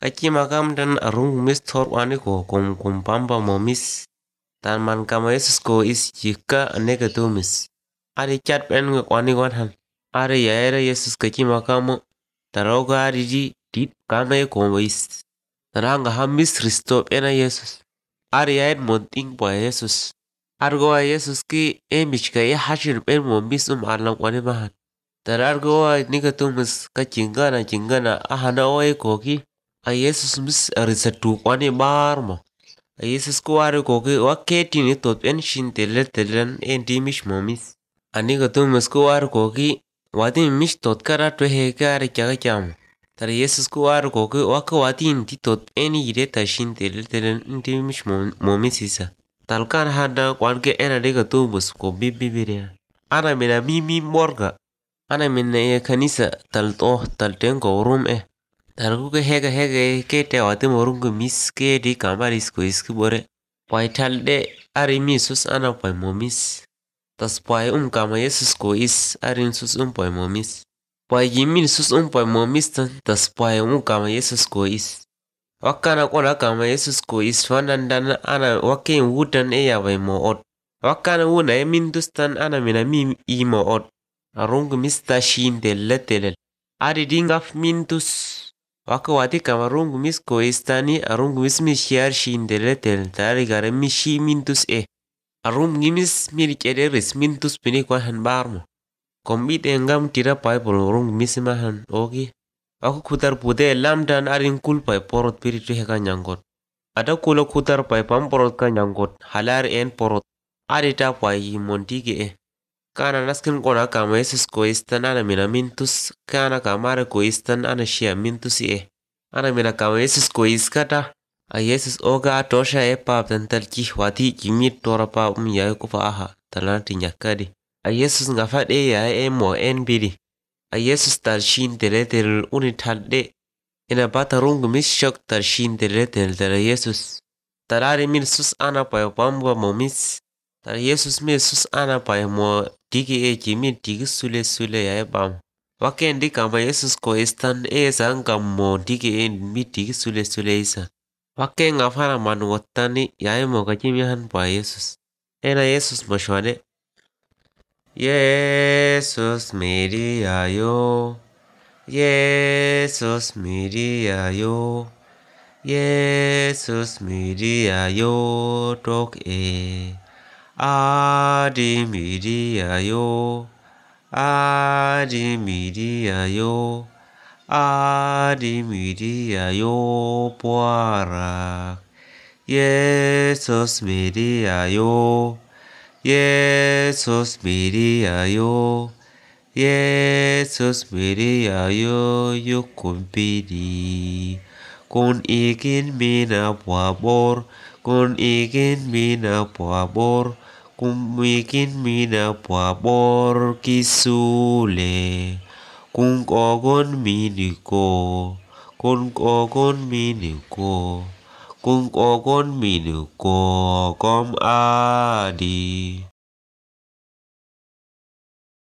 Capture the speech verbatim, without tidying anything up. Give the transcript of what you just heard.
Kachi makam dan arung mis thor wani ko kum kum pamba momis. Tan man kama Yesus ko is jika aneka tumis. Ari chat pen ngak wani wanhan. Ari yaera Yesus kachi makamu. Taroga ari di dit kama e ko is. Taranga hamis Kristo pena Yesus. Ari yaed monting po Yesus. Argo Yesus ki emich kaya hashir pen momis um alam wani mahan. Tarargo nika tumis ka chingana chingana ahana oe koki. A Yesus mis arisatu kwani barmo. A Yesus kuwari koki waketi ni tot en shin teler teleran en dimish momis. Aniga tumis kuwari koki wati mish tot kara to hekari chaga cham. Tar Yesus kuwari koki waka wati inti tot eni yire ta shin teler teleran en dimish momis isa. Talkan hada kwanke ena diga tumis ko bibibiria. Ana mina mimi morga. Ana mina ye kanisa tal to tal tengo rum eh. Tarku ke hega hega ke te wate morungu mis ke di kamaris ko iski bore. Pai talde ari misus ana pai momis. Tas pai um kama Yesus ko is ari sus um pai momis. Pai jimin sus um pai momis tan tas pai um kama Yesus ko is. Wakana kona kama Yesus ko is fanandana ana wake wutan e ya pai mo ot. Wakana wuna e mindus tan ana mina mi i mo ot. Arungu mista shin tele tele. Ari dingaf mindus. Waka wati kama rungu mis ko istani arungu mis mi shiar shin tele tele. Tari gara mi shi mindus e. Arungu mis miri kere ris mindus pini kwa han barmo. Kombit engam tira pai polo rungu mis mahan oki. Aku kutar pude lam dan arin kul pai porot piri tu heka nyangkot. Ada kula kutar pai pam porot ka nyangkot. Halar en porot. Adita pai montigi e. Kana naskin kona kama Yesus ko istan ana mina mintus. Kana kamare ko istan ana shia mintus e. Ana mina kama Yesus ko iskata. A Yesus oga atosha e pap tantal kih wati kimit tora pa um ya ko fa aha. Talanti nyakadi. A Yesus ngafat e ya e mo en bidi. A Yesus tal shin tere tere uni talde. Ina bata rungu mis shok tal shin tere tere tere Yesus. Tarari min sus ana pa pamba momis. Tar Yesus me sus ana pa mo digi e kimi digi sule sule ya e bam. Waken di kama Yesus ko istan e sangka mo digi e mi digi sule sule isa. Waken ngafara manu watani ya e mo kachimihan pa Yesus. Ena Yesus mo shwane. Yesus Maria yo. Yesus Maria yo. Yesus Maria yo tok e. Adi Maria yo. Adi Maria yo. Adi Maria yo puarak. Yesus Maria yo. Yesus Maria yo. Yesus Maria yo yukumpidi. Kun ikin mina puabor. Kun ikin mina puabor. Kun ikin mina puabor kisule. Kun kogon miniko. Kun kogon miniko. Kun kogon miniko kom adi.